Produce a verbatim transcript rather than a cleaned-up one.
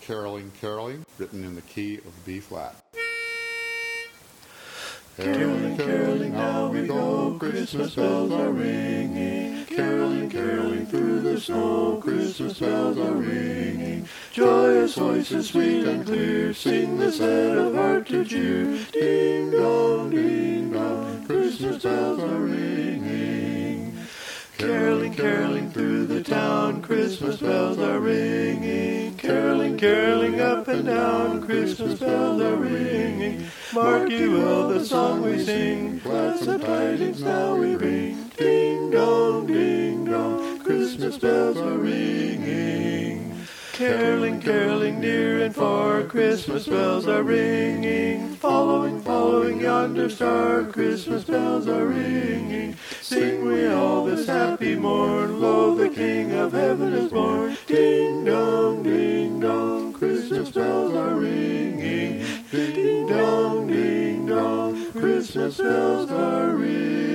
Caroling, Caroling, written in the key of B flat. Caroling, caroling, now we go, Christmas bells are ringing. Caroling, caroling through the snow, Christmas bells are ringing. Joyous voices, sweet and clear, sing the sad of heart to cheer. Ding dong, ding dong, Christmas bells are ringing. Caroling, caroling through the town, Christmas bells are ringing. Caroling, caroling up and down, Christmas bells are ringing. Mark ye well the song we sing, gladsome tidings now we bring. Ding dong, ding dong, Christmas bells are ringing. Caroling, caroling near and far, Christmas bells are ringing. Following, following yonder star, Christmas bells are ringing. Sing we all this happy morn, lo, the King of heaven is born. Ding dong, ding dong, Christmas bells are ringing. Ding dong, ding dong, Christmas bells are ringing.